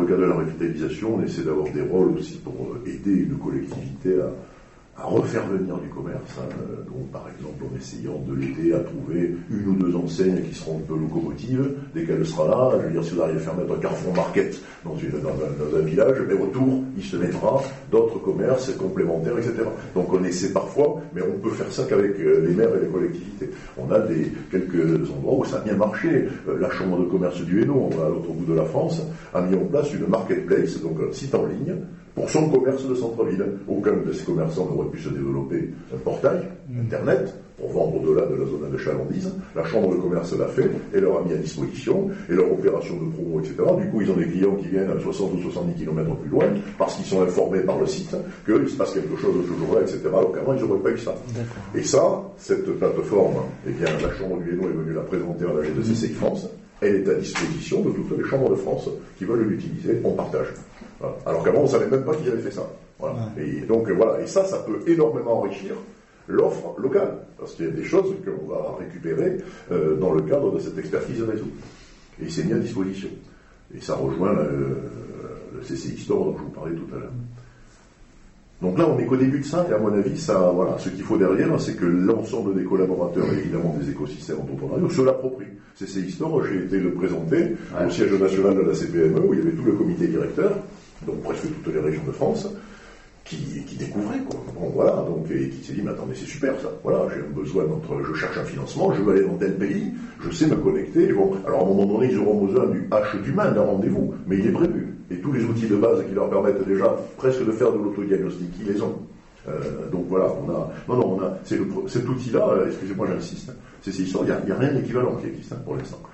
le cadre de la revitalisation, on essaie d'avoir des rôles aussi pour aider une collectivité à refaire venir du commerce. Donc, par exemple, en essayant de l'aider à trouver une ou deux enseignes qui seront un peu locomotives dès qu'elle sera là. Je veux dire, si vous arrivez à faire mettre un Carrefour Market dans un village, mais autour, il se mettra d'autres commerces complémentaires, etc. Donc, on essaie parfois, mais on peut faire ça qu'avec les maires et les collectivités. On a quelques endroits où ça a bien marché. La Chambre de commerce du Hainaut, à l'autre bout de la France, a mis en place une marketplace, donc un site en ligne, pour son commerce de centre-ville. Aucun de ces commerçants n'aurait pu se développer un portail, Internet, pour vendre au-delà de la zone de chalandise. La Chambre de commerce l'a fait et leur a mis à disposition, et leur opération de promo, etc. Du coup, ils ont des clients qui viennent à 60 ou 70 km plus loin, parce qu'ils sont informés par le site qu'il se passe quelque chose ce jour-là, etc. Alors qu'avant, ils n'auraient pas eu ça. Et ça, cette plateforme, eh bien, la Chambre du Hainaut est venue la présenter à la G2CCI France. Elle est à disposition de toutes les chambres de France qui veulent l'utiliser. On partage. Voilà. Alors qu'avant, on ne savait même pas qu'ils avaient fait ça. Voilà. Et donc, voilà. Et ça peut énormément enrichir l'offre locale. Parce qu'il y a des choses qu'on va récupérer dans le cadre de cette expertise réseau. Et c'est mis à disposition. Et ça rejoint le CCI Store dont je vous parlais tout à l'heure. Donc là, on n'est qu'au début de ça, et à mon avis, ce qu'il faut derrière, c'est que l'ensemble des collaborateurs, et évidemment des écosystèmes entrepreneuriaux, se l'approprient. CCI Store, j'ai été le présenter au siège national de la CPME, où il y avait tout le comité directeur, donc presque toutes les régions de France, qui découvraient, quoi. Bon, voilà, donc, et qui s'est dit, mais attendez, c'est super ça. Voilà, j'ai un besoin je cherche un financement, je veux aller dans tel pays, je sais me connecter. Bon, alors à un moment donné, ils auront besoin du H d'humain, d'un rendez-vous, mais il est prévu. Et tous les outils de base qui leur permettent déjà presque de faire de l'autodiagnostic, ils les ont. Donc voilà, cet outil-là, excusez-moi, j'insiste, c'est histoire, il n'y a rien d'équivalent qui existe pour l'instant.